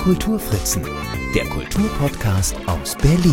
Kulturfritzen, der Kulturpodcast aus Berlin.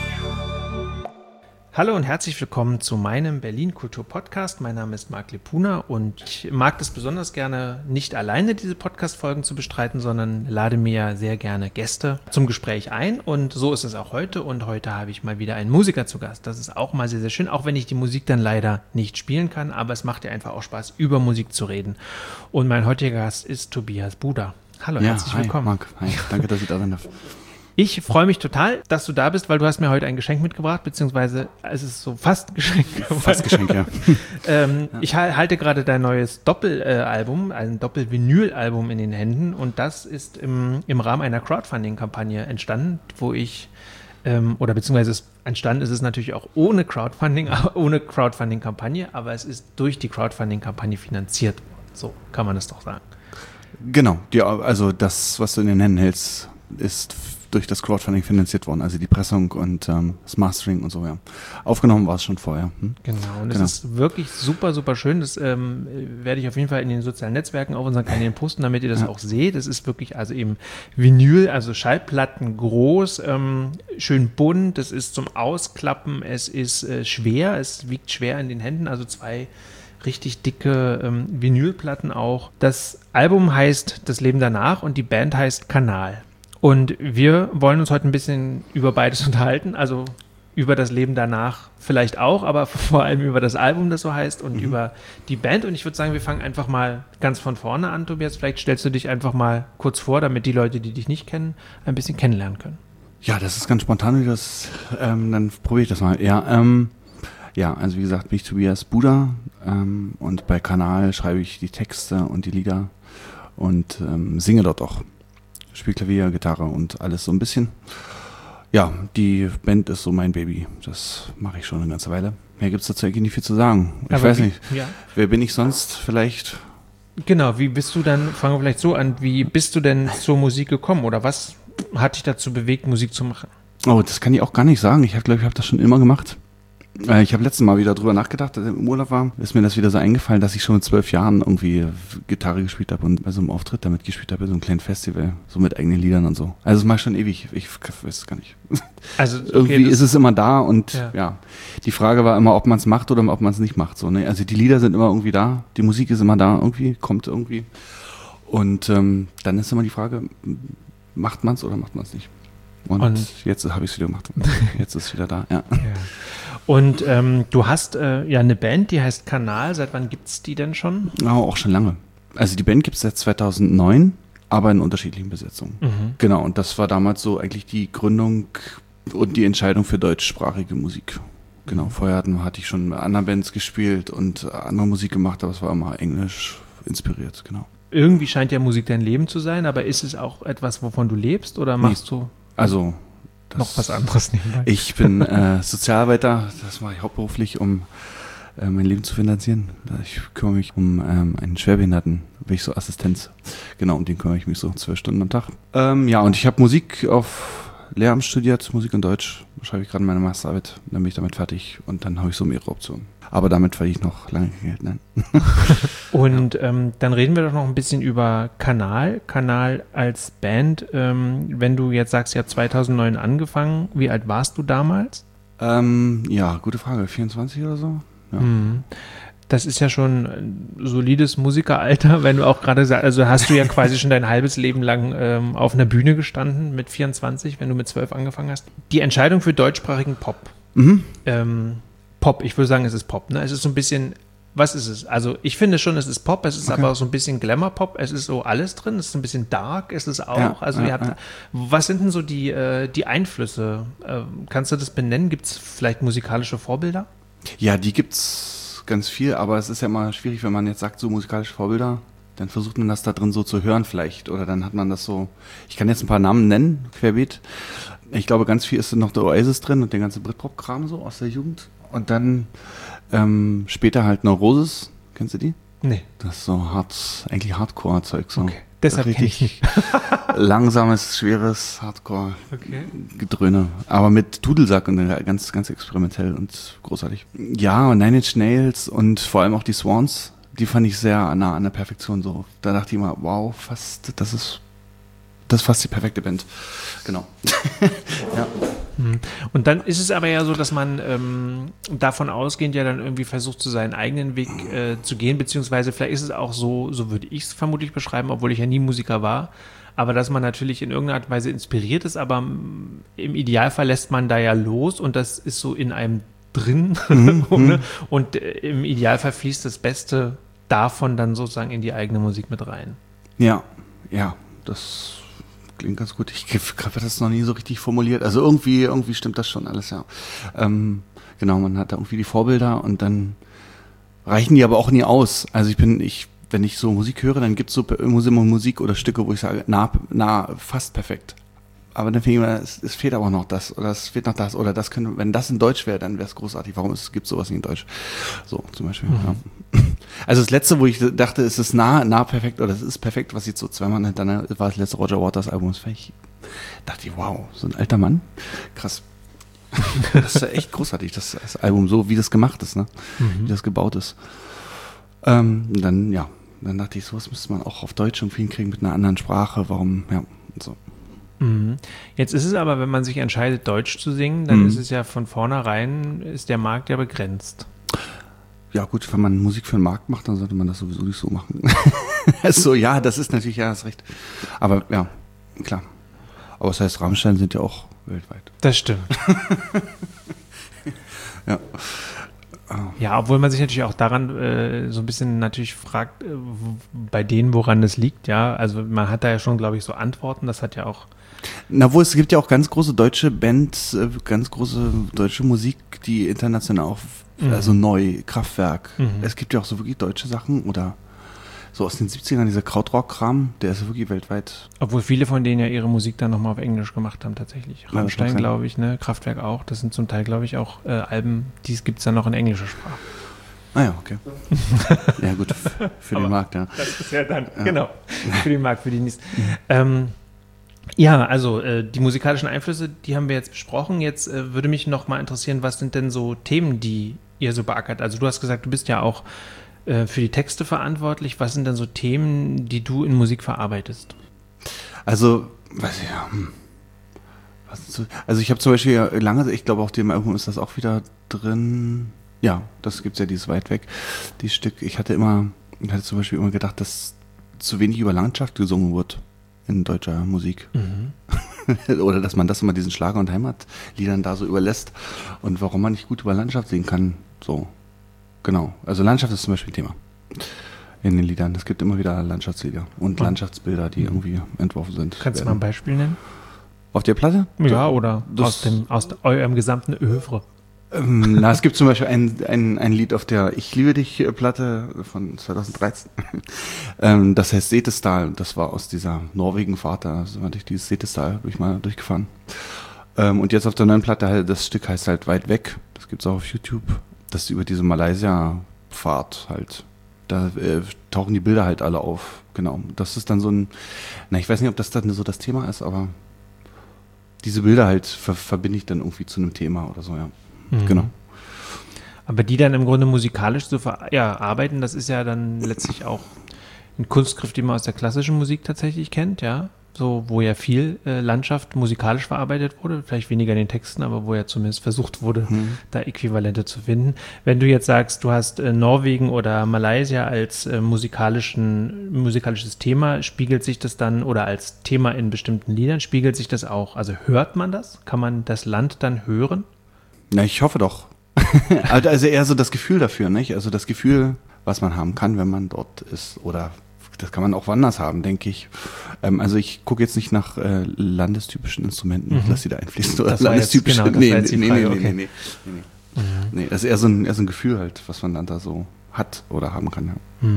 Hallo und herzlich willkommen zu meinem Berlin-Kultur-Podcast. Mein Name ist Marc Lepuna und ich mag es besonders gerne, nicht alleine diese Podcast-Folgen zu bestreiten, sondern lade mir sehr gerne Gäste zum Gespräch ein. Und so ist es auch heute. Und heute habe ich mal wieder einen Musiker zu Gast. Das ist auch mal sehr, sehr schön, auch wenn ich die Musik dann leider nicht spielen kann. Aber es macht ja einfach auch Spaß, über Musik zu reden. Und mein heutiger Gast ist Tobias Buda. Hallo, herzlich willkommen. Marc. Hi, danke, dass ich da sein darf. Ich freue mich total, dass du da bist, weil du hast mir heute ein Geschenk mitgebracht, beziehungsweise es ist so fast ein Geschenk. Fast Geschenk, ja. Ich halte gerade dein neues Doppelalbum, ein Doppel-Vinyl-Album in den Händen und das ist im Rahmen einer Crowdfunding-Kampagne entstanden, wo ich, beziehungsweise entstanden ist es natürlich auch ohne Crowdfunding-Kampagne, aber es ist durch die Crowdfunding-Kampagne finanziert. So kann man es doch sagen. Genau, also das, was du in den Händen hältst, ist durch das Crowdfunding finanziert worden, also die Pressung und das Mastering und so, ja. Aufgenommen war es schon vorher. Genau, und es ist wirklich super, super schön. Das werde ich auf jeden Fall in den sozialen Netzwerken auf unseren Kanälen posten, damit ihr das auch seht. Es ist wirklich also eben Vinyl, also Schallplatten groß, schön bunt, es ist zum Ausklappen, es ist schwer, es wiegt schwer in den Händen, also zwei richtig dicke Vinylplatten auch. Das Album heißt Das Leben danach und die Band heißt Kanal. Und wir wollen uns heute ein bisschen über beides unterhalten, also über das Leben danach vielleicht auch, aber vor allem über das Album, das so heißt, und über die Band. Und ich würde sagen, wir fangen einfach mal ganz von vorne an, Tobias. Vielleicht stellst du dich einfach mal kurz vor, damit die Leute, die dich nicht kennen, ein bisschen kennenlernen können. Ja, das ist ganz spontan, dann probiere ich das mal. Ja, also wie gesagt, bin ich Tobias Buda und bei Kanal schreibe ich die Texte und die Lieder und singe dort auch. Spiele Klavier, Gitarre und alles so ein bisschen. Ja, die Band ist so mein Baby. Das mache ich schon eine ganze Weile. Mehr gibt es dazu eigentlich nicht viel zu sagen. Ich weiß nicht. Ja. Wer bin ich sonst vielleicht? Genau, fangen wir vielleicht so an, wie bist du denn zur Musik gekommen oder was hat dich dazu bewegt, Musik zu machen? Oh, das kann ich auch gar nicht sagen. Ich habe das schon immer gemacht. Ich habe letztes Mal wieder drüber nachgedacht, als ich im Urlaub war, ist mir das wieder so eingefallen, dass ich schon mit 12 Jahren irgendwie Gitarre gespielt habe und bei so einem Auftritt damit gespielt habe, bei so einem kleinen Festival, so mit eigenen Liedern und so. Also das mache ich schon ewig, ich weiß es gar nicht. Also okay, irgendwie ist es immer da und ja, die Frage war immer, ob man es macht oder ob man es nicht macht. So, ne? Also die Lieder sind immer irgendwie da, die Musik ist immer da, irgendwie, kommt irgendwie. Und dann ist immer die Frage, macht man es oder macht man es nicht? Und jetzt habe ich es wieder gemacht. Jetzt ist es wieder da, ja. Und du hast eine Band, die heißt Kanal. Seit wann gibt es die denn schon? Oh, auch schon lange. Also die Band gibt es seit 2009, aber in unterschiedlichen Besetzungen. Genau, und das war damals so eigentlich die Gründung und die Entscheidung für deutschsprachige Musik. Genau, vorher hatte ich schon mit anderen Bands gespielt und andere Musik gemacht, aber es war immer englisch inspiriert, genau. Irgendwie scheint ja Musik dein Leben zu sein, aber ist es auch etwas, wovon du lebst oder machst du noch was anderes nebenbei? Ich bin Sozialarbeiter, das mache ich hauptberuflich, um mein Leben zu finanzieren. Ich kümmere mich um einen Schwerbehinderten, bin ich so Assistenz. Genau, um den kümmere ich mich so 12 Stunden am Tag. Und ich habe Musik auf Lehramt studiert, Musik und Deutsch. Da schreibe ich gerade meine Masterarbeit, dann bin ich damit fertig und dann habe ich so mehrere Optionen. Aber damit verdiene ich noch lange kein Geld, nein. Und dann reden wir doch noch ein bisschen über Kanal. Kanal als Band. Wenn du jetzt sagst, ihr habt 2009 angefangen, wie alt warst du damals? Gute Frage. 24 oder so? Ja. Das ist ja schon ein solides Musikeralter, wenn du auch gerade sagst, also hast du ja quasi schon dein halbes Leben lang auf einer Bühne gestanden mit 24, wenn du mit 12 angefangen hast. Die Entscheidung für deutschsprachigen Pop. Pop, ich würde sagen, es ist Pop, ne? Es ist so ein bisschen, was ist es? Also ich finde schon, es ist Pop, es ist aber auch so ein bisschen Glamour-Pop, es ist so alles drin, es ist ein bisschen dark, es ist auch, was sind denn so die Einflüsse? Kannst du das benennen? Gibt es vielleicht musikalische Vorbilder? Ja, die gibt's ganz viel, aber es ist ja immer schwierig, wenn man jetzt sagt, so musikalische Vorbilder, dann versucht man das da drin so zu hören vielleicht oder dann hat man das so, ich kann jetzt ein paar Namen nennen, querbeet. Ich glaube, ganz viel ist noch der Oasis drin und der ganze Britpop-Kram so aus der Jugend. Und dann später halt Neurosis. Kennst du die? Nee. Das ist so eigentlich Hardcore-Zeug. So. Okay. Deshalb richtig langsames, schweres Hardcore-Gedröhne. Aber mit Dudelsack und ganz, ganz experimentell und großartig. Ja, und Nine Inch Nails und vor allem auch die Swans, die fand ich sehr nah an der Perfektion so. Da dachte ich immer, wow, das ist das ist fast die perfekte Band. Genau. Ja. Und dann ist es aber ja so, dass man davon ausgehend ja dann irgendwie versucht, so seinen eigenen Weg zu gehen, beziehungsweise vielleicht ist es auch so würde ich es vermutlich beschreiben, obwohl ich ja nie Musiker war, aber dass man natürlich in irgendeiner Art und Weise inspiriert ist, aber im Idealfall lässt man da ja los und das ist so in einem drin und im Idealfall fließt das Beste davon dann sozusagen in die eigene Musik mit rein. Ja, das klingt ganz gut. Ich habe das noch nie so richtig formuliert. Also irgendwie stimmt das schon alles, ja. Genau, man hat da irgendwie die Vorbilder und dann reichen die aber auch nie aus. Also wenn ich so Musik höre, dann gibt es so immer Musik oder Stücke, wo ich sage, fast perfekt. Aber dann finde ich immer, es fehlt aber noch das oder es fehlt noch das oder das könnte, wenn das in Deutsch wäre, dann wäre es großartig. Warum gibt es sowas nicht in Deutsch? So, zum Beispiel, ja. Also das letzte, wo ich dachte, es ist nah perfekt oder es ist perfekt, was jetzt so zweimal hintereinander war, das letzte Roger Waters Album. Dachte ich, wow, so ein alter Mann. Krass. Das ist ja echt großartig, das Album, so wie das gemacht ist, ne? Wie das gebaut ist. Dann dachte ich, sowas müsste man auch auf Deutsch irgendwie hinkriegen mit einer anderen Sprache. Warum, ja, und so. Jetzt ist es aber, wenn man sich entscheidet, Deutsch zu singen, dann ist es ja von vornherein, ist der Markt ja begrenzt. Ja gut, wenn man Musik für den Markt macht, dann sollte man das sowieso nicht so machen. So, ja, das ist natürlich, ja, hast recht. Aber ja, klar. Aber das heißt, Rammstein sind ja auch weltweit. Das stimmt. Ja. Ja, obwohl man sich natürlich auch daran so ein bisschen natürlich fragt, bei denen, woran das liegt, ja. Also man hat da ja schon, glaube ich, so Antworten, das hat ja auch... Es gibt ja auch ganz große deutsche Bands, ganz große deutsche Musik, die international auch, also neu, Kraftwerk. Es gibt ja auch so wirklich deutsche Sachen oder so aus den 70ern, dieser Krautrock-Kram, der ist wirklich weltweit. Obwohl viele von denen ja ihre Musik dann nochmal auf Englisch gemacht haben, tatsächlich. Rammstein, glaube ich, ne, Kraftwerk auch. Das sind zum Teil, glaube ich, auch Alben, die gibt es dann noch in englischer Sprache. Ah ja, okay. Ja gut, für den Markt, ja. Das ist ja dann, genau, für den Markt, für die nächsten. Ja, also die musikalischen Einflüsse, die haben wir jetzt besprochen. Jetzt würde mich noch mal interessieren, was sind denn so Themen, die ihr so beackert? Also du hast gesagt, du bist ja auch für die Texte verantwortlich. Was sind denn so Themen, die du in Musik verarbeitest? Also, also ich habe zum Beispiel ich glaube auch dem Album ist das auch wieder drin. Ja, das gibt's ja, dieses Weit weg, die Stück. Ich hatte zum Beispiel immer gedacht, dass zu wenig über Landschaft gesungen wird in deutscher Musik. Oder dass man das immer diesen Schlager- und Heimatliedern da so überlässt und warum man nicht gut über Landschaft singen kann. So, genau. Also Landschaft ist zum Beispiel ein Thema in den Liedern. Es gibt immer wieder Landschaftslieder und Landschaftsbilder, die irgendwie entworfen sind. Kannst du mal ein Beispiel nennen? Auf der Platte? Ja, oder aus eurem gesamten Övre. Es gibt zum Beispiel ein Lied auf der Ich liebe dich Platte von 2013. Das heißt Setesdal. Das war aus dieser Norwegen-Fahrt. Also durch dieses Setesdal bin ich mal durchgefahren. Und jetzt auf der neuen Platte, das Stück heißt halt Weit weg. Das gibt's auch auf YouTube. Das ist über diese Malaysia-Fahrt halt. Da tauchen die Bilder halt alle auf. Genau. Das ist dann so ich weiß nicht, ob das dann so das Thema ist, aber diese Bilder halt verbinde ich dann irgendwie zu einem Thema oder so, ja. Genau. Aber die dann im Grunde musikalisch zu arbeiten, das ist ja dann letztlich auch ein Kunstgriff, den man aus der klassischen Musik tatsächlich kennt, ja. So, wo ja viel Landschaft musikalisch verarbeitet wurde, vielleicht weniger in den Texten, aber wo ja zumindest versucht wurde, da Äquivalente zu finden. Wenn du jetzt sagst, du hast Norwegen oder Malaysia als musikalisches Thema, spiegelt sich das dann, oder als Thema in bestimmten Liedern, spiegelt sich das auch? Also hört man das? Kann man das Land dann hören? Na, ich hoffe doch. Also eher so das Gefühl dafür, nicht? Also das Gefühl, was man haben kann, wenn man dort ist. Oder das kann man auch woanders haben, denke ich. Also ich gucke jetzt nicht nach landestypischen Instrumenten und lasse die da einfließen. Oder landestypische. Nee. Nee, das ist eher so ein Gefühl halt, was man dann da so hat oder haben kann.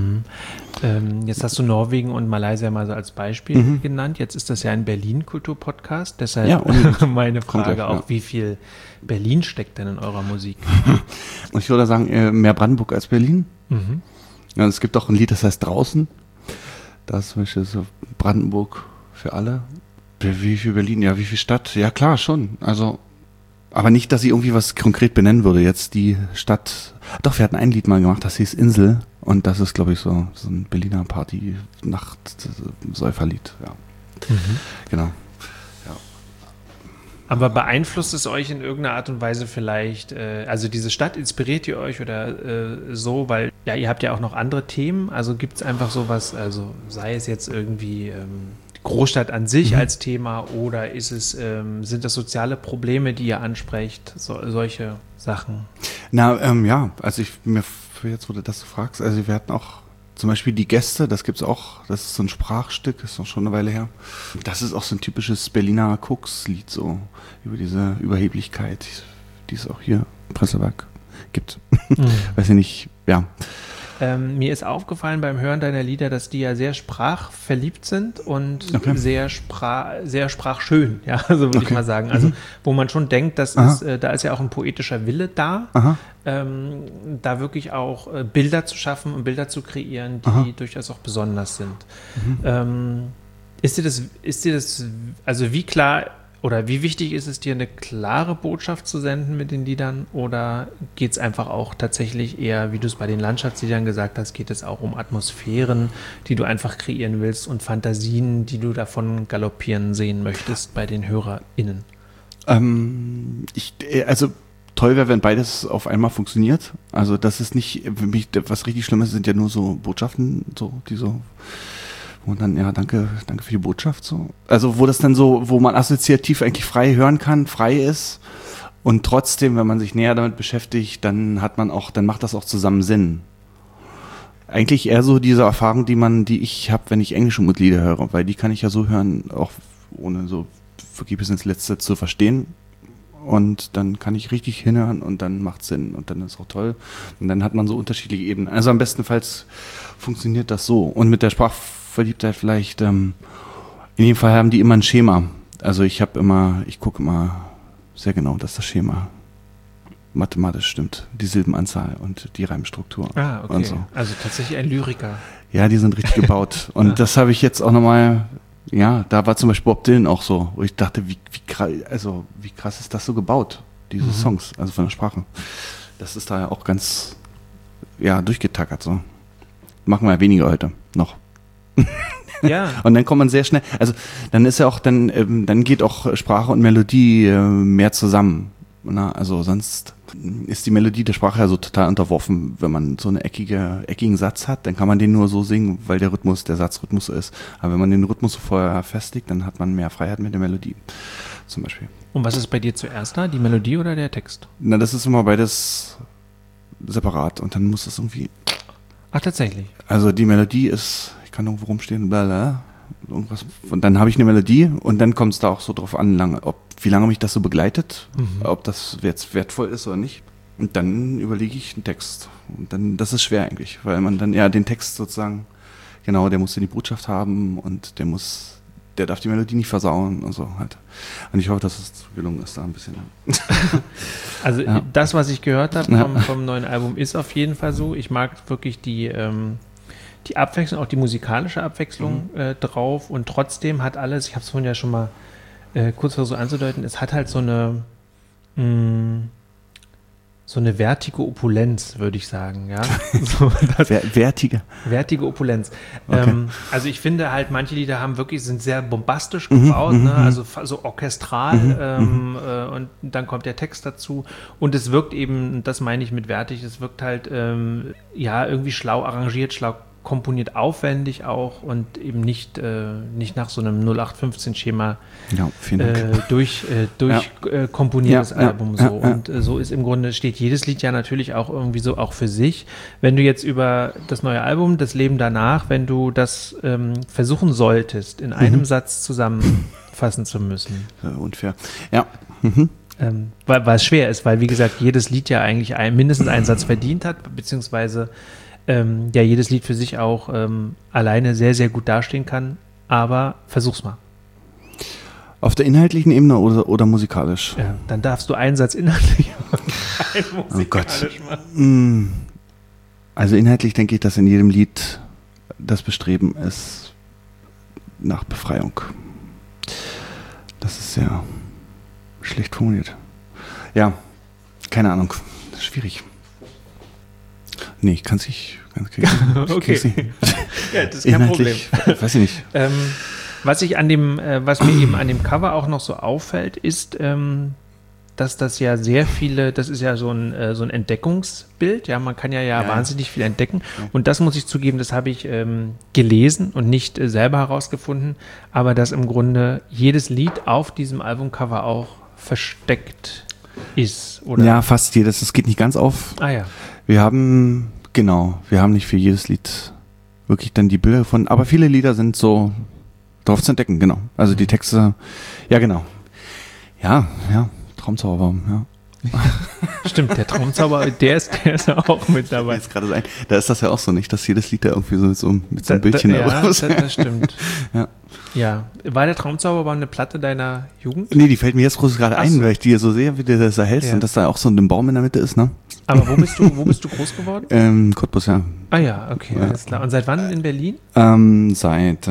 Ja. Jetzt hast du Norwegen und Malaysia mal so als Beispiel genannt. Jetzt ist das ja ein Berlin-Kultur-Podcast. Deshalb meine Frage auch, wie viel Berlin steckt denn in eurer Musik? Und ich würde sagen, mehr Brandenburg als Berlin. Ja, es gibt auch ein Lied, das heißt Draußen. Da ist zum Beispiel so Brandenburg für alle. Wie viel Berlin? Ja, wie viel Stadt? Ja, klar, schon. Also, aber nicht, dass ich irgendwie was konkret benennen würde. Jetzt die Stadt. Doch, wir hatten ein Lied mal gemacht, das hieß Insel. Und das ist, glaube ich, so ein Berliner Party-Nacht-Säuferlied. Ja. Genau. Aber beeinflusst es euch in irgendeiner Art und Weise vielleicht, also diese Stadt, inspiriert ihr euch oder so, weil ja, ihr habt ja auch noch andere Themen, also gibt es einfach sowas, also sei es jetzt irgendwie die Großstadt an sich als Thema oder ist es, sind das soziale Probleme, die ihr ansprecht, solche Sachen? Na, ja, also für jetzt, wo du das so fragst, also wir hatten auch zum Beispiel die Gäste, das gibt's auch, das ist so ein Sprachstück, ist noch schon eine Weile her. Das ist auch so ein typisches Berliner Kokslied, so über diese Überheblichkeit, die es auch hier im Prenzlauer gibt. Weiß ich nicht, ja. Mir ist aufgefallen beim Hören deiner Lieder, dass die ja sehr sprachverliebt sind und sehr sprachschön, ja, so würde ich mal sagen. Also, wo man schon denkt, dass da ist ja auch ein poetischer Wille da, da wirklich auch Bilder zu schaffen und Bilder zu kreieren, die durchaus auch besonders sind. Ist dir das, also wie klar oder wie wichtig ist es dir, eine klare Botschaft zu senden mit den Liedern? Oder geht es einfach auch tatsächlich eher, wie du es bei den Landschaftsliedern gesagt hast, geht es auch um Atmosphären, die du einfach kreieren willst und Fantasien, die du davon galoppieren sehen möchtest bei den HörerInnen? Also toll wäre, wenn beides auf einmal funktioniert. Also das ist nicht, für mich, was richtig Schlimmes sind ja nur so Botschaften, so, die so. Und dann, ja, danke für die Botschaft, so. Also, wo das dann so, wo man assoziativ eigentlich frei hören kann, frei ist. Und trotzdem, wenn man sich näher damit beschäftigt, dann macht das auch zusammen Sinn. Eigentlich eher so diese Erfahrung, die ich habe, wenn ich englische Lieder höre, weil die kann ich ja so hören, auch ohne so wirklich bis ins Letzte zu verstehen. Und dann kann ich richtig hinhören und dann macht Sinn und dann ist auch toll. Und dann hat man so unterschiedliche Ebenen. Also am bestenfalls funktioniert das so. Und mit der Sprachverliebtheit vielleicht, in dem Fall haben die immer ein Schema. Also ich gucke immer sehr genau, dass das Schema mathematisch stimmt. Die Silbenanzahl und die Reimstruktur. Ah, okay. Und so. Also tatsächlich ein Lyriker. Ja, die sind richtig gebaut. Und das habe ich jetzt auch nochmal, ja, da war zum Beispiel Bob Dylan auch so, wo ich dachte, wie krass ist das so gebaut, diese Songs, also von der Sprache. Das ist da ja auch ganz, ja, durchgetackert so. Machen wir ja weniger heute noch. Ja. Und dann kommt man sehr schnell, also dann ist ja auch, dann geht auch Sprache und Melodie mehr zusammen. Na, also sonst ist die Melodie der Sprache ja so total unterworfen. Wenn man so einen eckigen Satz hat, dann kann man den nur so singen, weil der Satzrhythmus so ist. Aber wenn man den Rhythmus so vorher festlegt, dann hat man mehr Freiheit mit der Melodie zum Beispiel. Und was ist bei dir zuerst da, die Melodie oder der Text? Na, das ist immer beides separat und dann muss das irgendwie... Ach, tatsächlich? Also die Melodie ist, ich kann irgendwo rumstehen, blablabla, irgendwas. Und dann habe ich eine Melodie und dann kommt es da auch so drauf an, wie lange mich das so begleitet, ob das jetzt wertvoll ist oder nicht. Und dann überlege ich einen Text. Und dann, das ist schwer eigentlich, weil man dann ja den Text sozusagen, genau, der muss ja die Botschaft haben und der darf die Melodie nicht versauen und so halt. Und ich hoffe, dass es gelungen ist da ein bisschen. Also das, was ich gehört habe vom neuen Album, ist auf jeden Fall so. Ich mag wirklich die Abwechslung, auch die musikalische Abwechslung drauf und trotzdem hat alles, ich habe es vorhin ja schon mal kurz versucht anzudeuten, es hat halt so eine wertige Opulenz, würde ich sagen, ja. So, wertige Opulenz. Okay. Also ich finde halt, manche Lieder sind sehr bombastisch gebaut, ne? Also so orchestral und dann kommt der Text dazu und es wirkt eben, das meine ich mit wertig, es wirkt halt irgendwie schlau arrangiert, schlau komponiert, aufwendig auch und eben nicht nach so einem 0815-Schema komponiertes Album so. Und so ist im Grunde, steht jedes Lied ja natürlich auch irgendwie so auch für sich. Wenn du jetzt über das neue Album, das Leben danach, wenn du das versuchen solltest, in einem Satz zusammenfassen zu müssen. Unfair. Ja. Weil es schwer ist, weil wie gesagt, jedes Lied ja eigentlich mindestens einen Satz verdient hat, beziehungsweise jedes Lied für sich auch alleine sehr, sehr gut dastehen kann, aber versuch's mal. Auf der inhaltlichen Ebene oder musikalisch? Ja, dann darfst du einen Satz inhaltlich und einen musikalisch machen. Also inhaltlich denke ich, dass in jedem Lied das Bestreben ist nach Befreiung. Das ist sehr schlecht formuliert. Ja, keine Ahnung. Das ist schwierig. Nee, ich kann es nicht. Okay. Ja, das ist kein Problem. Weiß ich nicht. Was mir eben an dem Cover auch noch so auffällt, ist, dass das ja sehr viele, das ist ja so ein Entdeckungsbild, ja, man kann ja wahnsinnig viel entdecken und das muss ich zugeben, das habe ich gelesen und nicht selber herausgefunden, aber dass im Grunde jedes Lied auf diesem Albumcover auch versteckt ist, oder? Ja, fast jedes, es geht nicht ganz auf. Ah ja. Wir haben nicht für jedes Lied wirklich dann die Bilder gefunden, aber viele Lieder sind so drauf zu entdecken, genau. Also die Texte, ja genau. Ja, Traumzauberbaum, ja. Stimmt, der Traumzauber, der ist auch mit dabei. Jetzt gerade sein. Da ist das ja auch so nicht, dass jedes Lied da irgendwie so mit so einem Bildchen da das stimmt. Ja. Ja. War der Traumzauberbaum eine Platte deiner Jugend? Nee, die fällt mir jetzt groß gerade ein, weil ich die so sehe, wie du das da hältst und dass da auch so ein Baum in der Mitte ist, ne? Aber wo bist du groß geworden? Cottbus, ja. Ah ja, okay, alles klar. Und seit wann in Berlin? Seit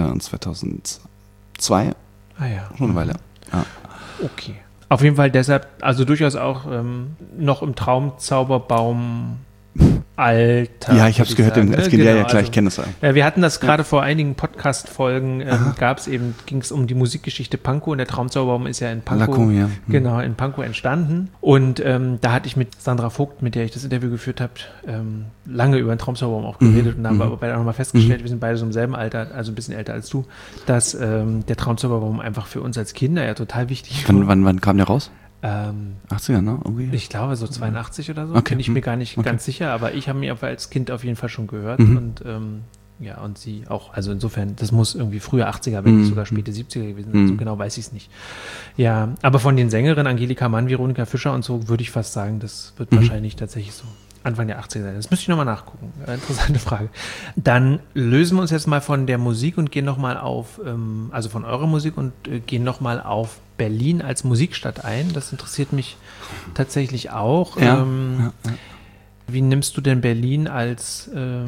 2002. Ah ja. Schon eine Weile, ja. Okay. Auf jeden Fall deshalb, also durchaus auch noch im Traumzauberbaum Alter. Ja, ich habe es gehört, als Kind, ja, klar, ich kenne das ja. Wir hatten das gerade vor einigen Podcast-Folgen, ging es um die Musikgeschichte Pankow und der Traumzauberbaum ist ja in Pankow, genau, in Pankow entstanden und da hatte ich mit Sandra Vogt, mit der ich das Interview geführt habe, lange über den Traumzauberbaum auch geredet und da haben wir aber beide auch nochmal festgestellt, wir sind beide so im selben Alter, also ein bisschen älter als du, dass der Traumzauberbaum einfach für uns als Kinder ja total wichtig war. Wann kam der raus? 80er, ne? Irgendwie? Ich glaube so 82 oder so, okay. Bin ich mir gar nicht ganz sicher, aber ich habe mir als Kind auf jeden Fall schon gehört und und sie auch, also insofern, das muss irgendwie frühe 80er, wenn nicht sogar späte 70er gewesen sein, so genau weiß ich es nicht. Ja, aber von den Sängerinnen Angelika Mann, Veronika Fischer und so würde ich fast sagen, das wird wahrscheinlich tatsächlich so Anfang der 80er sein. Das müsste ich nochmal nachgucken. Interessante Frage. Dann lösen wir uns jetzt mal von der Musik und gehen nochmal also von eurer Musik und gehen nochmal auf Berlin als Musikstadt ein. Das interessiert mich tatsächlich auch. Ja. Wie nimmst du denn Berlin als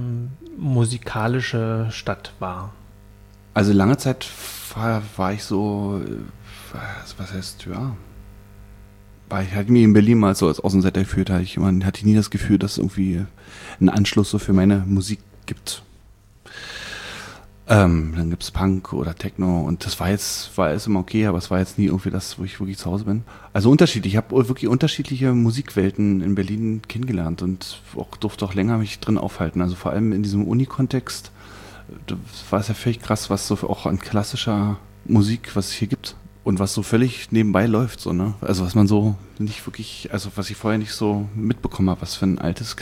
musikalische Stadt wahr? Also lange Zeit war ich so, was heißt, ich hatte mich in Berlin mal so als Außenseiter gefühlt, hatte ich nie das Gefühl, dass es irgendwie einen Anschluss so für meine Musik gibt. Dann gibt es Punk oder Techno und das war alles immer okay, aber es war jetzt nie irgendwie das, wo ich wirklich zu Hause bin. Also unterschiedlich, ich habe wirklich unterschiedliche Musikwelten in Berlin kennengelernt und durfte auch länger mich drin aufhalten. Also vor allem in diesem Uni-Kontext war es ja völlig krass, was so auch an klassischer Musik, was es hier gibt. Und was so völlig nebenbei läuft, so, ne? Also was man so nicht wirklich, also was ich vorher nicht so mitbekommen habe, was für ein alten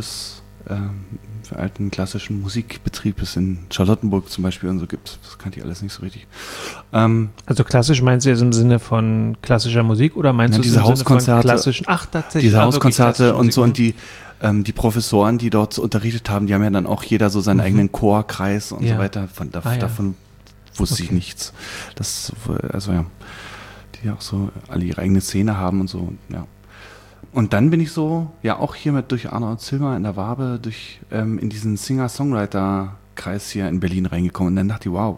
klassischen Musikbetrieb es in Charlottenburg zum Beispiel und so gibt. Das kannte ich alles nicht so richtig. Also klassisch meinst du jetzt im Sinne von klassischer Musik oder meinst du diese Hauskonzerte, klassischen? Ach, tatsächlich. Diese Hauskonzerte und so und die Professoren, die dort unterrichtet haben, die haben ja dann auch jeder so seinen eigenen Chorkreis und so weiter. Davon wusste ich nichts. Die auch so alle ihre eigene Szene haben und so, ja. Und dann bin ich so, ja auch hier durch Arnold Zilmer in der Wabe, in diesen Singer-Songwriter-Kreis hier in Berlin reingekommen und dann dachte ich, wow,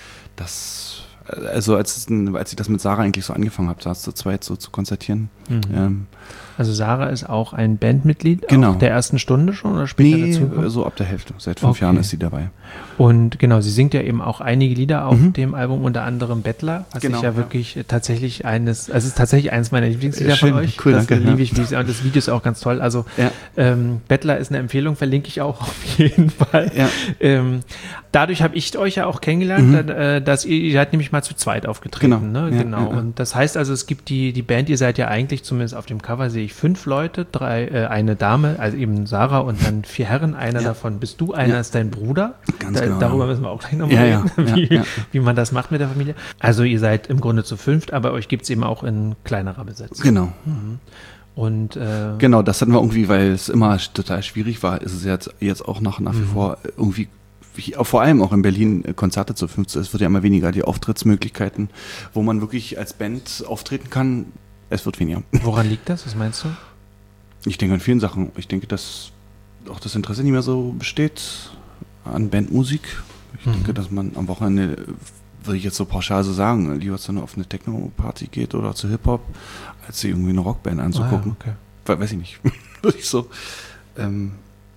als ich das mit Sarah eigentlich so angefangen habe, da zu zweit so zu konzertieren. Also Sarah ist auch ein Bandmitglied genau. Auf der ersten Stunde schon oder später dazu? So ab der Hälfte. Seit 5 Jahren ist sie dabei. Und genau, sie singt ja eben auch einige Lieder auf dem Album, unter anderem Bettler, was ich ja wirklich tatsächlich es ist tatsächlich eines meiner Lieblingslieder von euch. Cool, das danke. Liebe ich, und das Video ist auch ganz toll. Also Bettler ist eine Empfehlung, verlinke ich auch auf jeden Fall. Ja. Dadurch habe ich euch ja auch kennengelernt, dass ihr seid nämlich mal zu zweit aufgetreten. Genau. Ne? Ja, genau. Ja. Und das heißt also, es gibt die Band, ihr seid ja eigentlich, zumindest auf dem Cover sehe ich 5 Leute, eine Dame, also eben Sarah und dann 4 Herren. Einer davon bist du, einer ist dein Bruder. Ganz genau. Darüber müssen wir auch gleich nochmal reden, wie man das macht mit der Familie. Also ihr seid im Grunde zu 5, aber euch gibt es eben auch in kleinerer Besetzung. Genau. Und genau, das hatten wir irgendwie, weil es immer total schwierig war, ist es jetzt auch nach wie vor irgendwie, vor allem auch in Berlin, Konzerte zu 5. Es wird ja immer weniger, die Auftrittsmöglichkeiten, wo man wirklich als Band auftreten kann, es wird weniger. Woran liegt das? Was meinst du? Ich denke an vielen Sachen. Ich denke, dass auch das Interesse nicht mehr so besteht an Bandmusik. Ich denke, dass man am Wochenende, würde ich jetzt so pauschal so sagen, lieber zu auf eine Techno-Party geht oder zu Hip-Hop, als sich irgendwie eine Rockband anzugucken. Okay. Weiß ich nicht. Würde ich so.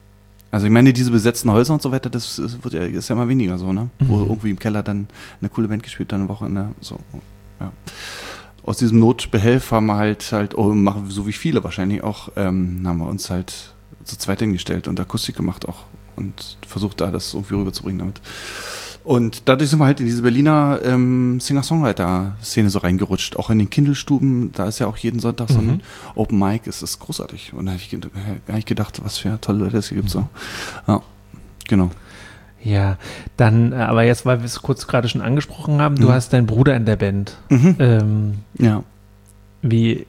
Also ich meine, diese besetzten Häuser und so weiter, das ist ja immer weniger so, ne? Wo irgendwie im Keller dann eine coole Band gespielt, dann eine Wochenende, so, ja. Aus diesem Notbehelf haben wir halt, machen wir so wie viele wahrscheinlich auch, haben wir uns halt zu zweit hingestellt und Akustik gemacht auch und versucht da das irgendwie rüberzubringen damit. Und dadurch sind wir halt in diese Berliner Singer-Songwriter-Szene so reingerutscht. Auch in den Kindelstuben, da ist ja auch jeden Sonntag so ein Open Mic, es ist großartig. Und da habe ich gar nicht gedacht, was für tolle Leute es hier gibt. So. Ja, genau. Ja, dann, aber jetzt, weil wir es kurz gerade schon angesprochen haben, du hast deinen Bruder in der Band. Ja. Wie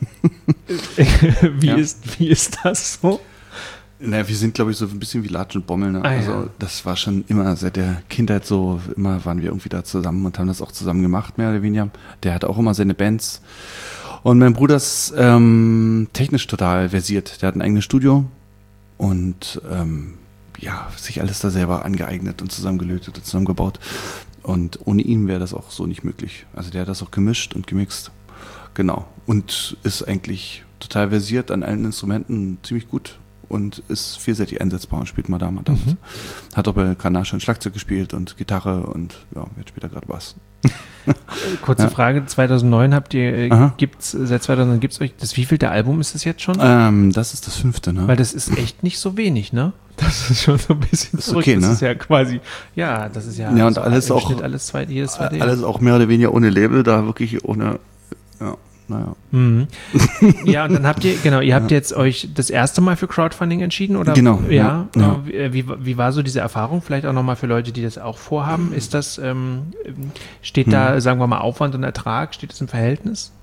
ist das so? Naja, wir sind, glaube ich, so ein bisschen wie Latsch und Bommel. Ne? Also das war schon immer seit der Kindheit so, immer waren wir irgendwie da zusammen und haben das auch zusammen gemacht, mehr oder weniger. Der hat auch immer seine Bands. Und mein Bruder ist technisch total versiert. Der hat ein eigenes Studio und sich alles da selber angeeignet und zusammengelötet und zusammengebaut. Und ohne ihn wäre das auch so nicht möglich. Also der hat das auch gemischt und gemixt. Genau. Und ist eigentlich total versiert an allen Instrumenten, ziemlich gut. Und ist vielseitig einsetzbar und spielt mal da, mal da. Hat auch bei Kanal schon Schlagzeug gespielt und Gitarre und ja, jetzt spielt er gerade Bass. Kurze Frage, 2009 seit 2009 gibt es euch, das wievielte Album ist das jetzt schon? Das ist das 5. Ne? Weil das ist echt nicht so wenig, ne? Das ist schon so ein bisschen zurück. Okay, das ne? ist ja quasi, das ist ja und so alles auch, alles zweite. Alles auch mehr oder weniger ohne Label, da wirklich ohne, naja. Ja, und dann habt ihr jetzt euch das erste Mal für Crowdfunding entschieden, oder? Genau. Ja. Wie war so diese Erfahrung? Vielleicht auch nochmal für Leute, die das auch vorhaben. Ist das, steht da, sagen wir mal, Aufwand und Ertrag, steht das im Verhältnis?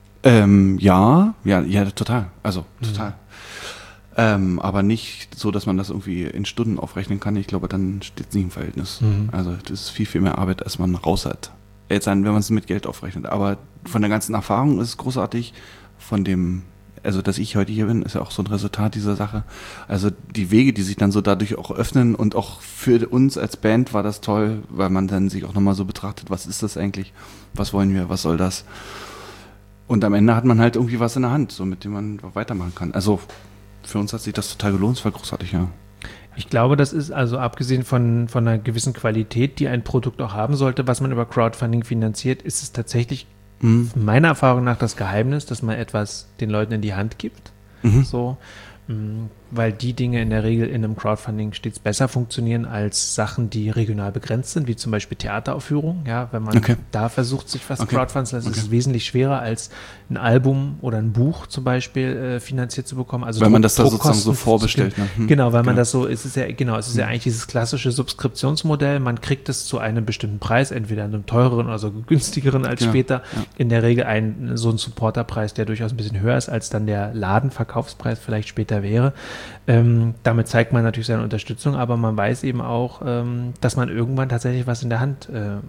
Ja, total. Also, total. Aber nicht so, dass man das irgendwie in Stunden aufrechnen kann. Ich glaube, dann steht es nicht im Verhältnis. Also, das ist viel, viel mehr Arbeit, als man raus hat. Jetzt wenn man es mit Geld aufrechnet. Aber von der ganzen Erfahrung ist es großartig. Dass ich heute hier bin, ist ja auch so ein Resultat dieser Sache. Also die Wege, die sich dann so dadurch auch öffnen und auch für uns als Band war das toll, weil man dann sich auch nochmal so betrachtet, was ist das eigentlich? Was wollen wir? Was soll das? Und am Ende hat man halt irgendwie was in der Hand, so mit dem man weitermachen kann. Also für uns hat sich das total gelohnt, es war großartig, ja. Ich glaube, das ist also abgesehen von einer gewissen Qualität, die ein Produkt auch haben sollte, was man über Crowdfunding finanziert, ist es tatsächlich meiner Erfahrung nach das Geheimnis, dass man etwas den Leuten in die Hand gibt. So, weil die Dinge in der Regel in einem Crowdfunding stets besser funktionieren als Sachen, die regional begrenzt sind, wie zum Beispiel Theateraufführungen. Ja, wenn man da versucht, sich was crowdfunden zu lassen, ist es wesentlich schwerer, als ein Album oder ein Buch zum Beispiel finanziert zu bekommen. Also weil man das da sozusagen so vorbestellt. Ne? Genau, weil man das so, es ist ja eigentlich dieses klassische Subskriptionsmodell. Man kriegt es zu einem bestimmten Preis, entweder einem teureren oder so günstigeren als später. Ja. In der Regel so ein Supporterpreis, der durchaus ein bisschen höher ist, als dann der Ladenverkaufspreis vielleicht später wäre. Damit zeigt man natürlich seine Unterstützung, aber man weiß eben auch, dass man irgendwann tatsächlich was in der Hand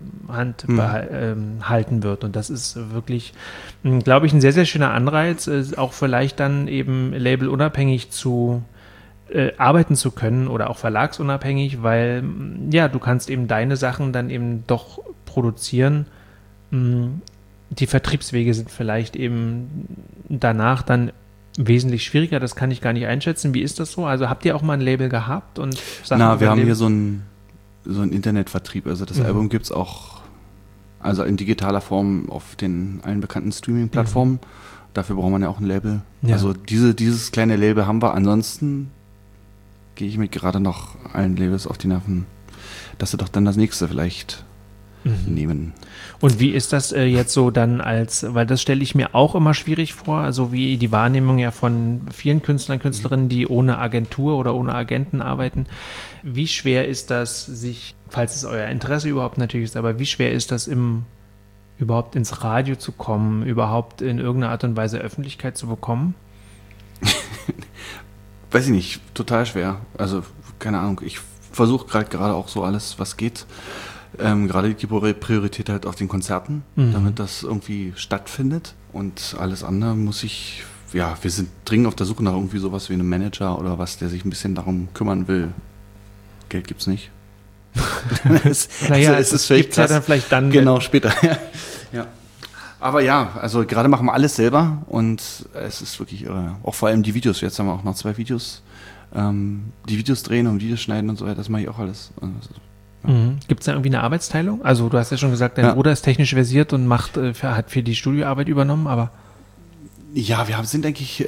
halten wird. Und das ist wirklich, glaube ich, ein sehr, sehr schöner Anreiz, auch vielleicht dann eben labelunabhängig arbeiten zu können oder auch verlagsunabhängig, weil du kannst eben deine Sachen dann eben doch produzieren. Die Vertriebswege sind vielleicht eben danach dann wesentlich schwieriger, das kann ich gar nicht einschätzen. Wie ist das so? Also habt ihr auch mal ein Label gehabt? Und wir haben hier so einen Internetvertrieb. Also das Album gibt es auch in digitaler Form auf allen bekannten Streaming-Plattformen. Dafür braucht man ja auch ein Label. Ja. Also dieses kleine Label haben wir. Ansonsten gehe ich mir gerade noch allen Labels auf die Nerven, dass sie doch dann das nächste vielleicht nehmen. Und wie ist das jetzt so dann weil das stelle ich mir auch immer schwierig vor, also wie die Wahrnehmung ja von vielen Künstlern, Künstlerinnen, die ohne Agentur oder ohne Agenten arbeiten. Wie schwer ist das, falls es euer Interesse überhaupt natürlich ist, aber wie schwer ist das, überhaupt ins Radio zu kommen, überhaupt in irgendeiner Art und Weise Öffentlichkeit zu bekommen? Weiß ich nicht, total schwer. Also, keine Ahnung, ich versuche gerade auch so alles, was geht. Gerade die Priorität halt auf den Konzerten, damit das irgendwie stattfindet. Und alles andere wir sind dringend auf der Suche nach irgendwie sowas wie einem Manager oder was, der sich ein bisschen darum kümmern will. Geld gibt's nicht. Es ist gibt's ja dann vielleicht dann. Genau, später. Ja. Aber also gerade machen wir alles selber und es ist wirklich irre. Auch vor allem die Videos. Jetzt haben wir auch noch 2 Videos die Videos drehen und Videos schneiden und so weiter, das mache ich auch alles. Gibt es da irgendwie eine Arbeitsteilung? Also du hast ja schon gesagt, dein Bruder ist technisch versiert und hat für die Studioarbeit übernommen, aber... Ja, wir sind eigentlich,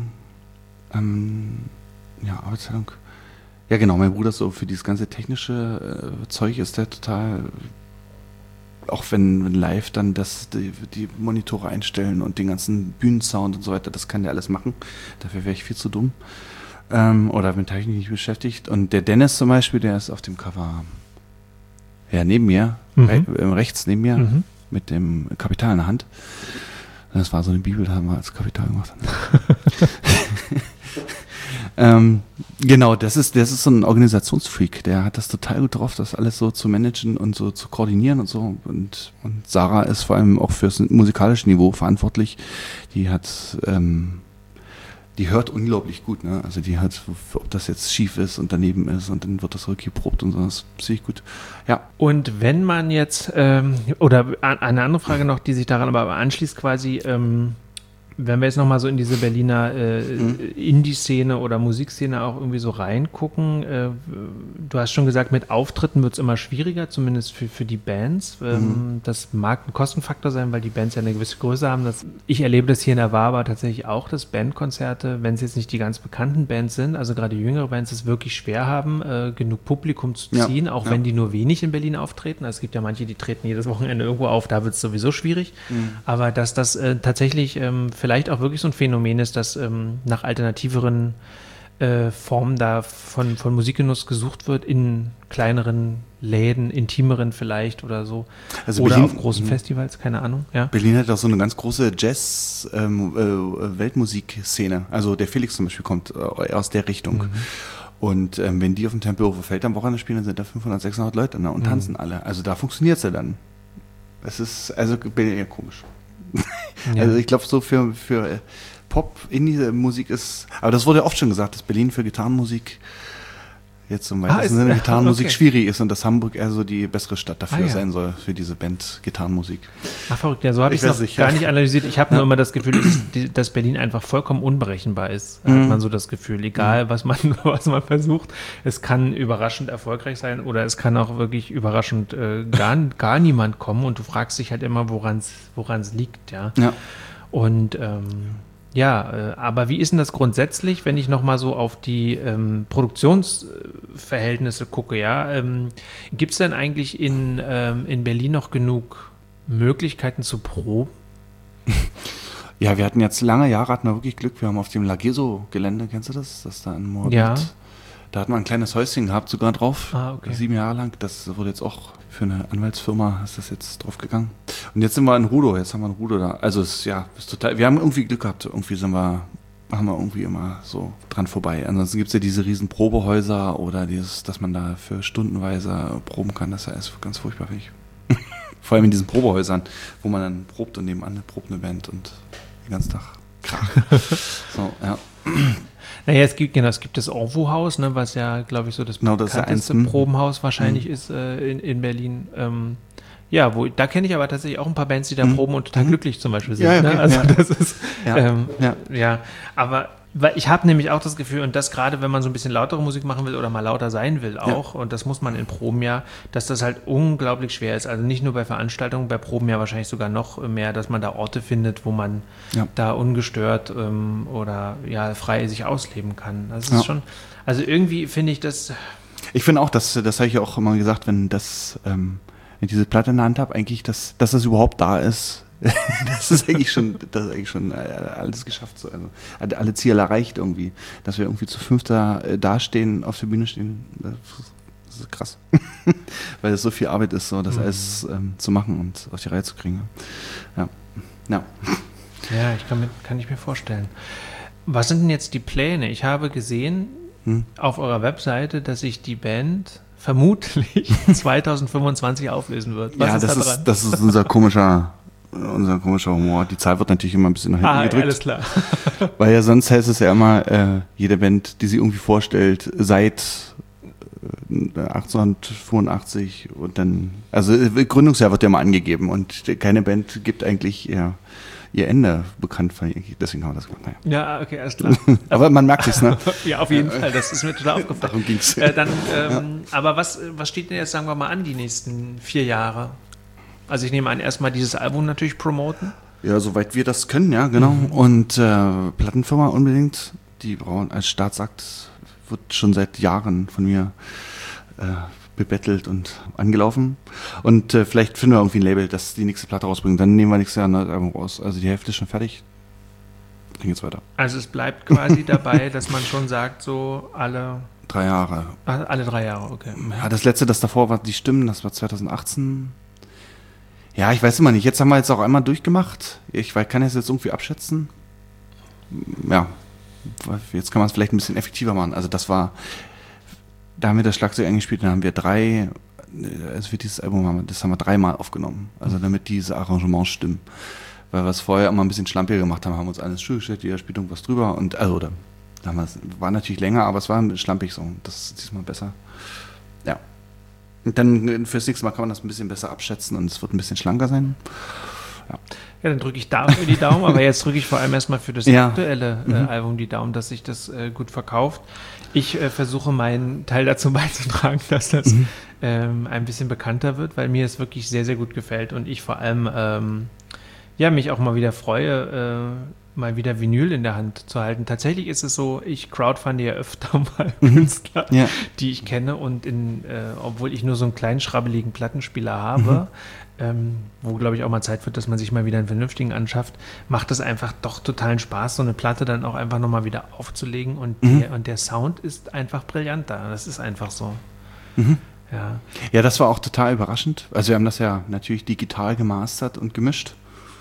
Arbeitsteilung. Ja genau, mein Bruder ist so für dieses ganze technische Zeug ist der total, auch wenn live dann die Monitore einstellen und den ganzen Bühnensound und so weiter, das kann der alles machen. Dafür wäre ich viel zu dumm. Oder mit Technik nicht beschäftigt. Und der Dennis zum Beispiel, der ist auf dem Cover neben mir, rechts neben mir, mit dem Kapital in der Hand. Das war so eine Bibel, da haben wir als Kapital gemacht. Genau, das ist so ein Organisationsfreak, der hat das total gut drauf, das alles so zu managen und so zu koordinieren und so. Und Sarah ist vor allem auch fürs musikalische Niveau verantwortlich. Die hört unglaublich gut, ne? Also die hört, ob das jetzt schief ist und daneben ist und dann wird das rückgeprobt und so, das sehe ich gut. Ja. Und wenn man jetzt, oder eine andere Frage noch, die sich daran aber anschließt quasi, wenn wir jetzt nochmal so in diese Berliner Indie-Szene oder Musikszene auch irgendwie so reingucken, du hast schon gesagt, mit Auftritten wird es immer schwieriger, zumindest für die Bands. Das mag ein Kostenfaktor sein, weil die Bands ja eine gewisse Größe haben. Ich erlebe das hier in der Wahrbar tatsächlich auch, dass Bandkonzerte, wenn es jetzt nicht die ganz bekannten Bands sind, also gerade jüngere Bands, es wirklich schwer haben, genug Publikum zu ziehen, auch wenn die nur wenig in Berlin auftreten. Also es gibt ja manche, die treten jedes Wochenende irgendwo auf, da wird es sowieso schwierig. Aber dass das tatsächlich vielleicht auch wirklich so ein Phänomen ist, dass nach alternativeren Formen da von Musikgenuss gesucht wird, in kleineren Läden, intimeren vielleicht oder so. Also oder Berlin, auf großen Festivals, keine Ahnung. Ja? Berlin hat auch so eine ganz große Jazz-Weltmusikszene. Also der Felix zum Beispiel kommt aus der Richtung. Und wenn die auf dem Tempelhofer Feld am Wochenende spielen, dann sind da 500, 600 Leute und tanzen alle. Also da funktioniert es ja dann. Es ist, also Berlin eher komisch. Ja. Also ich glaube, so für Pop-Indie-Musik ist, aber das wurde ja oft schon gesagt, dass Berlin für Gitarrenmusik jetzt im weitesten Sinne Gitarrenmusik schwierig ist und dass Hamburg eher so die bessere Stadt dafür sein soll, für diese Band Gitarrenmusik. Ach verrückt, ja, so habe ich es noch gar nicht analysiert. Ich habe nur immer das Gefühl, dass Berlin einfach vollkommen unberechenbar ist. Hat man so das Gefühl, egal was man versucht, es kann überraschend erfolgreich sein oder es kann auch wirklich überraschend gar niemand kommen und du fragst dich halt immer, woran es liegt, ja. Und aber wie ist denn das grundsätzlich, wenn ich nochmal so auf die Produktionsverhältnisse gucke, ja? Gibt es denn eigentlich in Berlin noch genug Möglichkeiten zu proben? Ja, wir hatten jetzt lange Jahre, hatten wir wirklich Glück. Wir haben auf dem Lageso-Gelände, kennst du das? Das da in Moabit. Ja. Da hat man ein kleines Häuschen gehabt, sogar drauf. Okay. 7 Jahre lang. Das wurde jetzt auch für eine Anwaltsfirma, ist das jetzt drauf gegangen. Und jetzt sind wir in Rudow. Jetzt haben wir ein Rudow da. Also es ist total, wir haben irgendwie Glück gehabt. Irgendwie haben wir irgendwie immer so dran vorbei. Ansonsten gibt es ja diese riesen Probehäuser oder dass man da für stundenweise proben kann. Das ist ja alles ganz furchtbar für mich. Vor allem in diesen Probehäusern, wo man dann probt und nebenan probt eine Band und den ganzen Tag Krach. So, ja. Naja, es gibt das Orwo-Haus, ne, was ja, glaube ich, so das bekannteste Probenhaus wahrscheinlich ist in Berlin. Da kenne ich aber tatsächlich auch ein paar Bands, die da proben und total glücklich zum Beispiel sind. Ja, okay, ne? Also das ist, aber weil ich habe nämlich auch das Gefühl, und das gerade, wenn man so ein bisschen lautere Musik machen will oder mal lauter sein will auch, und das muss man in Proben dass das halt unglaublich schwer ist. Also nicht nur bei Veranstaltungen, bei Proben ja wahrscheinlich sogar noch mehr, dass man da Orte findet, wo man da ungestört oder frei sich ausleben kann. Das ist schon, also irgendwie finde ich das... Ich finde auch, das habe ich ja auch immer gesagt, wenn diese Platte in der Hand habe, eigentlich, dass das überhaupt da ist, das ist eigentlich schon alles geschafft. So. Also alle Ziele erreicht irgendwie. Dass wir irgendwie zu 5 dastehen, auf der Bühne stehen, das ist krass. Weil es so viel Arbeit ist, so das alles zu machen und auf die Reihe zu kriegen. Ja. Ja, kann ich mir vorstellen. Was sind denn jetzt die Pläne? Ich habe gesehen auf eurer Webseite, dass sich die Band vermutlich 2025 auflösen wird. Was ist da dran? Das ist unser komischer Humor. Die Zahl wird natürlich immer ein bisschen nach hinten gedrückt. Alles klar. Weil ja sonst heißt es ja immer, jede Band, die sie irgendwie vorstellt, seit 1885 und dann, also Gründungsjahr wird ja mal angegeben und keine Band gibt eigentlich ihr Ende bekannt fand. Deswegen haben wir das gemacht. Naja. Ja, okay, alles klar. Aber man merkt es, ne? Ja, auf jeden Fall, das ist mir total aufgefallen. Darum ging's. Aber was steht denn jetzt, sagen wir mal, an die nächsten 4 Jahre? Also ich nehme an, erstmal dieses Album natürlich promoten. Ja, soweit wir das können, ja, genau. Und Plattenfirma unbedingt, die brauchen als Staatsakt, wird schon seit Jahren von mir bebettelt und angelaufen. Und vielleicht finden wir irgendwie ein Label, das die nächste Platte rausbringt. Dann nehmen wir nächstes Jahr ein neues Album raus. Also die Hälfte ist schon fertig. Dann geht's weiter. Also es bleibt quasi dabei, dass man schon sagt, so alle 3 Jahre. Alle 3 Jahre, okay. Ja, das letzte, das davor war die Stimmen, das war 2018. Ja, ich weiß immer nicht. Jetzt haben wir jetzt auch einmal durchgemacht. Ich kann es jetzt irgendwie abschätzen. Ja, jetzt kann man es vielleicht ein bisschen effektiver machen. Also das war, da haben wir das Schlagzeug eingespielt, dann haben wir 3, also für dieses Album haben wir 3-mal aufgenommen. Also damit diese Arrangements stimmen. Weil wir es vorher immer ein bisschen schlampiger gemacht haben, haben wir uns alles zugestellt, jeder spielt irgendwas drüber und, war natürlich länger, aber es war schlampig so. Das ist diesmal besser. Ja. Und dann fürs nächste Mal kann man das ein bisschen besser abschätzen und es wird ein bisschen schlanker sein. Ja, dann drücke ich dafür die Daumen, aber jetzt drücke ich vor allem erstmal für das aktuelle Album die Daumen, dass sich das gut verkauft. Ich versuche meinen Teil dazu beizutragen, dass das ein bisschen bekannter wird, weil mir es wirklich sehr, sehr gut gefällt und ich vor allem mich auch mal wieder freue, mal wieder Vinyl in der Hand zu halten. Tatsächlich ist es so, ich crowdfunde ja öfter mal Künstler, die ich kenne und obwohl ich nur so einen kleinen, schrabbeligen Plattenspieler habe, wo, glaube ich, auch mal Zeit wird, dass man sich mal wieder einen vernünftigen anschafft, macht es einfach doch totalen Spaß, so eine Platte dann auch einfach nochmal wieder aufzulegen und der Sound ist einfach brillanter. Das ist einfach so. Ja, das war auch total überraschend. Also wir haben das ja natürlich digital gemastert und gemischt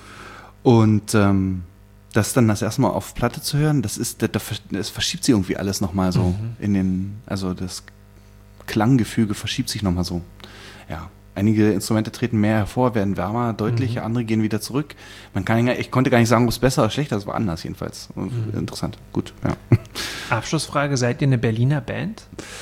und das dann das erste Mal auf Platte zu hören, das verschiebt sich irgendwie alles nochmal so also das Klanggefüge verschiebt sich nochmal so. Ja, einige Instrumente treten mehr hervor, werden wärmer, deutlicher, andere gehen wieder zurück. Ich konnte gar nicht sagen, ob es besser oder schlechter, es war anders jedenfalls. Interessant, gut, ja. Abschlussfrage, seid ihr eine Berliner Band?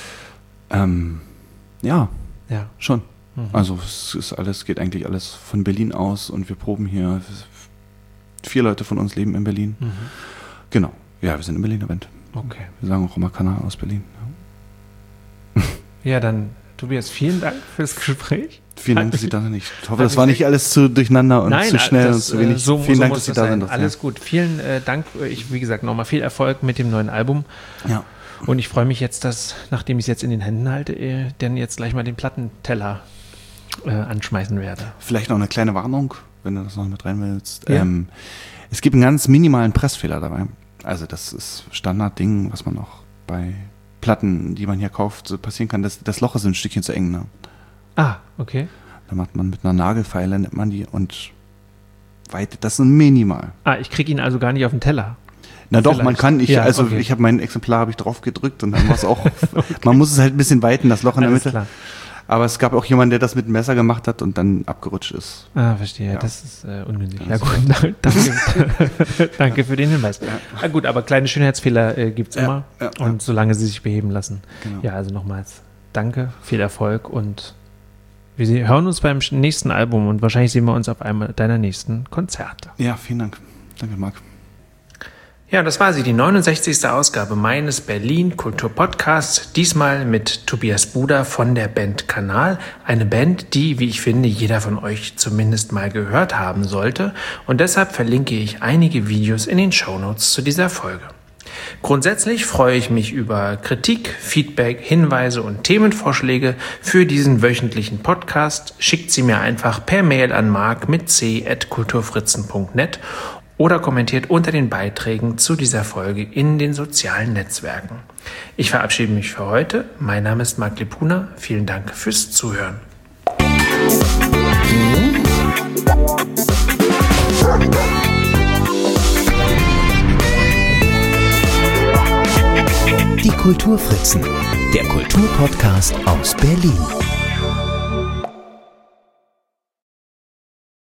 Ja, schon. Also es geht eigentlich alles von Berlin aus und wir proben hier. 4 Leute von uns leben in Berlin. Genau. Ja, wir sind eine Berliner Band. Okay. Wir sagen auch immer Kanal aus Berlin. Ja, dann, Tobias, vielen Dank fürs Gespräch. Vielen Dank, dass Sie da sind. Ich hoffe, das war nicht alles zu durcheinander und zu schnell und zu wenig. Vielen Dank, dass Sie da sind. Alles gut. Vielen Dank. Wie gesagt, nochmal viel Erfolg mit dem neuen Album. Ja. Und ich freue mich jetzt, dass, nachdem ich es jetzt in den Händen halte, dann jetzt gleich mal den Plattenteller anschmeißen werde. Vielleicht noch eine kleine Warnung, wenn du das noch mit rein willst. Ja. Es gibt einen ganz minimalen Pressfehler dabei. Also das ist Standardding, was man auch bei Platten, die man hier kauft, so passieren kann. Das Loch ist ein Stückchen zu eng. Ne? Ah, okay. Da macht man mit einer Nagelfeile, nimmt man die und weitet. Das ist minimal. Ich kriege ihn also gar nicht auf den Teller. Na doch, man kann. Ich habe mein Exemplar drauf gedrückt und dann war es auch. Okay. Man muss es halt ein bisschen weiten, das Loch in der Mitte. Klar. Aber es gab auch jemanden, der das mit dem Messer gemacht hat und dann abgerutscht ist. Verstehe. Ja. Das ist ungünstig. Ja gut, danke für den Hinweis. Ja. Gut, aber kleine Schönheitsfehler gibt es immer. Und solange sie sich beheben lassen. Genau. Ja, also nochmals danke, viel Erfolg und wir hören uns beim nächsten Album und wahrscheinlich sehen wir uns auf einem deiner nächsten Konzerte. Ja, vielen Dank. Danke, Marc. Ja, das war sie, die 69. Ausgabe meines Berlin Kultur Podcasts, diesmal mit Tobias Buder von der Band Kanal, eine Band, die, wie ich finde, jeder von euch zumindest mal gehört haben sollte und deshalb verlinke ich einige Videos in den Shownotes zu dieser Folge. Grundsätzlich freue ich mich über Kritik, Feedback, Hinweise und Themenvorschläge für diesen wöchentlichen Podcast. Schickt sie mir einfach per Mail an marc@kulturfritzen.net oder kommentiert unter den Beiträgen zu dieser Folge in den sozialen Netzwerken. Ich verabschiede mich für heute. Mein Name ist Marc Lepuna. Vielen Dank fürs Zuhören. Die Kulturfritzen, der Kulturpodcast aus Berlin.